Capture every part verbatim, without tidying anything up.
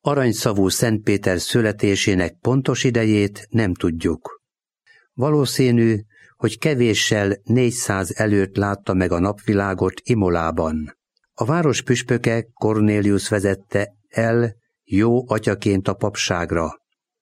Aranyszavú Szent Péter születésének pontos idejét nem tudjuk. Valószínű, hogy kevéssel négyszáz előtt látta meg a napvilágot Imolában. A város püspöke Cornélius vezette el jó atyaként a papságra.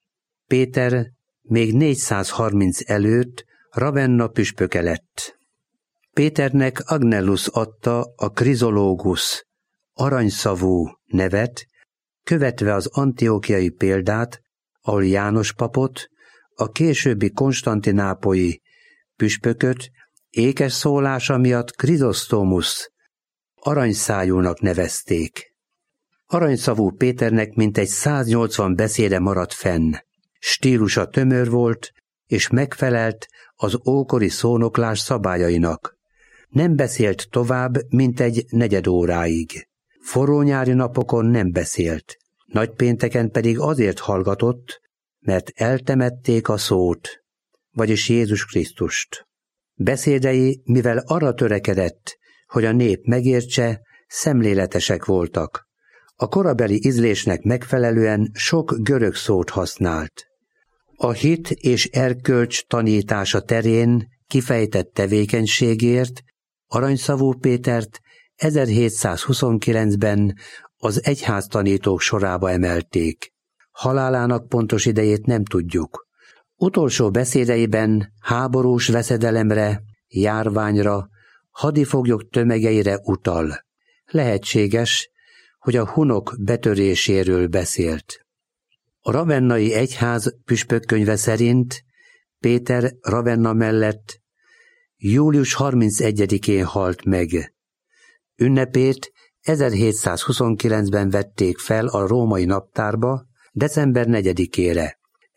Péter még négyszázharminc előtt Ravenna püspöke lett. Péternek Agnellus adta a Krizológus, aranyszavú nevet, követve az antiókiai példát, ahol János papot, a későbbi konstantinápolyi püspököt ékes szólása miatt Krizosztómusz, aranyszájúnak nevezték. Aranyszavú Péternek mintegy száznyolcvan beszéde maradt fenn. Stílusa tömör volt, és megfelelt az ókori szónoklás szabályainak. Nem beszélt tovább, mint egy negyed óráig. Forró nyári napokon nem beszélt, nagypénteken pedig azért hallgatott, mert eltemették a szót, vagyis Jézus Krisztust. Beszédei, mivel arra törekedett, hogy a nép megértse, szemléletesek voltak. A korabeli ízlésnek megfelelően sok görög szót használt. A hit és erkölcs tanítása terén kifejtett tevékenységért Aranyszavú Pétert ezerhétszázhuszonkilencben az egyháztanítók sorába emelték. Halálának pontos idejét nem tudjuk. Utolsó beszédeiben háborús veszedelemre, járványra, hadifoglyok tömegeire utal. Lehetséges, hogy a hunok betöréséről beszélt. A ravennai egyház püspökkönyve szerint Péter Ravenna mellett július harmincegyedikén halt meg. Ünnepét ezerhétszázhuszonkilencben vették fel a római naptárba, december negyedikére.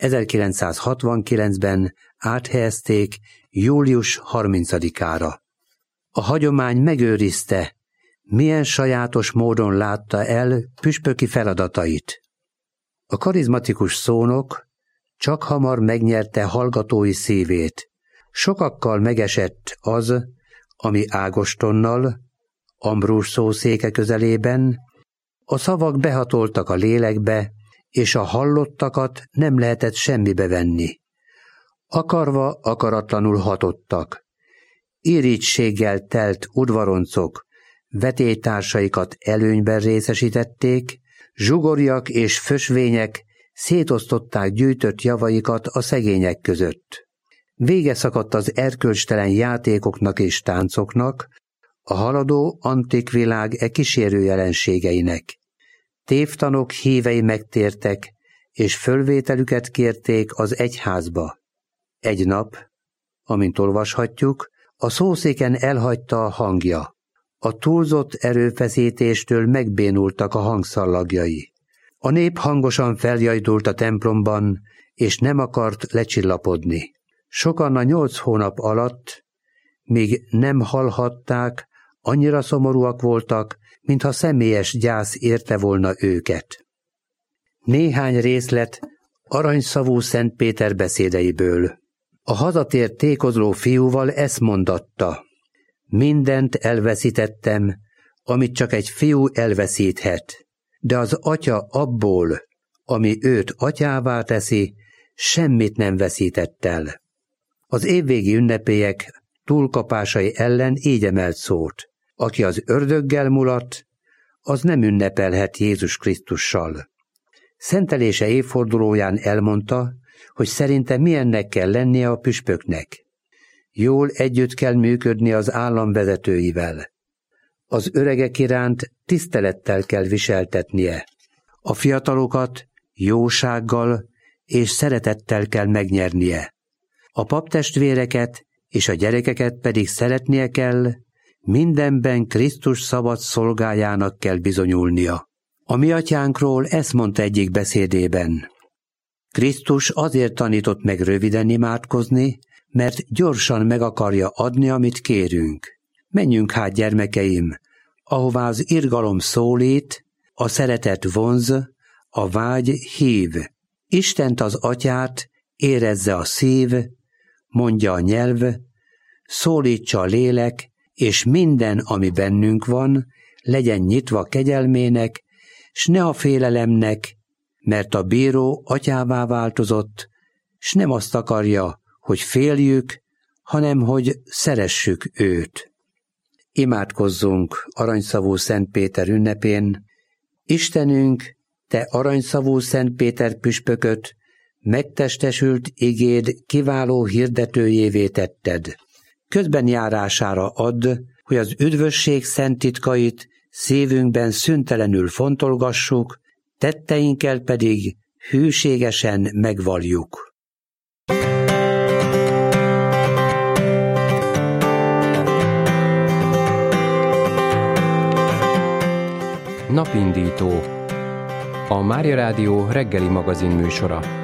ezerkilencszázhatvankilencben áthelyezték július harmincadikára. A hagyomány megőrizte, milyen sajátos módon látta el püspöki feladatait. A karizmatikus szónok csak hamar megnyerte hallgatói szívét. Sokakkal megesett az, ami Ágostonnal, Ambrus szószéke közelében, a szavak behatoltak a lélekbe, és a hallottakat nem lehetett semmibe venni. Akarva, akaratlanul hatottak. Irítséggel telt udvaroncok vetélytársaikat előnyben részesítették, zsugorjak és fösvények szétosztották gyűjtött javaikat a szegények között. Vége szakadt az erkölcstelen játékoknak és táncoknak, a haladó antik világ e kísérő jelenségeinek. Tévtanok hívei megtértek, és fölvételüket kérték az egyházba. Egy nap, amint olvashatjuk, a szószéken elhagyta a hangja. A túlzott erőfeszítéstől megbénultak a hangszallagjai. A nép hangosan feljajdult a templomban, és nem akart lecsillapodni. Sokan a nyolc hónap alatt, míg nem hallhatták, annyira szomorúak voltak, mintha személyes gyász érte volna őket. Néhány részlet Aranyszavú Szent Péter beszédeiből. A hazatért tékozló fiúval ezt mondatta: mindent elveszítettem, amit csak egy fiú elveszíthet, de az atya abból, ami őt atyává teszi, semmit nem veszített el. Az évvégi ünnepélyek túlkapásai ellen így emelt szót: aki az ördöggel mulat, az nem ünnepelhet Jézus Krisztussal. Szentelése évfordulóján elmondta, hogy szerinte milyennek kell lennie a püspöknek. Jól együtt kell működni az állam vezetőivel. Az öregek iránt tisztelettel kell viseltetnie. A fiatalokat jósággal és szeretettel kell megnyernie. A paptestvéreket és a gyerekeket pedig szeretnie kell, mindenben Krisztus szabad szolgájának kell bizonyulnia. A mi atyánkról ezt mondta egyik beszédében: Krisztus azért tanított meg röviden imádkozni, mert gyorsan meg akarja adni, amit kérünk. Menjünk hát, gyermekeim, ahová az irgalom szólít, a szeretet vonz, a vágy hív. Istent az atyát érezze a szív, mondja a nyelv, szólítsa a lélek, és minden, ami bennünk van, legyen nyitva kegyelmének, s ne a félelemnek mert a bíró atyává változott, s nem azt akarja, hogy féljük, hanem hogy szeressük őt. Imádkozzunk aranyszavú Szent Péter ünnepén. Istenünk, te aranyszavú Szent Péter püspököt megtestesült igéd kiváló hirdetőjévé tetted. Közben járására add, hogy az üdvösség szent titkait szívünkben szüntelenül fontolgassuk, tetteinkkel pedig hűségesen megvalljuk. Napindító, a Mária Rádió reggeli magazin műsora.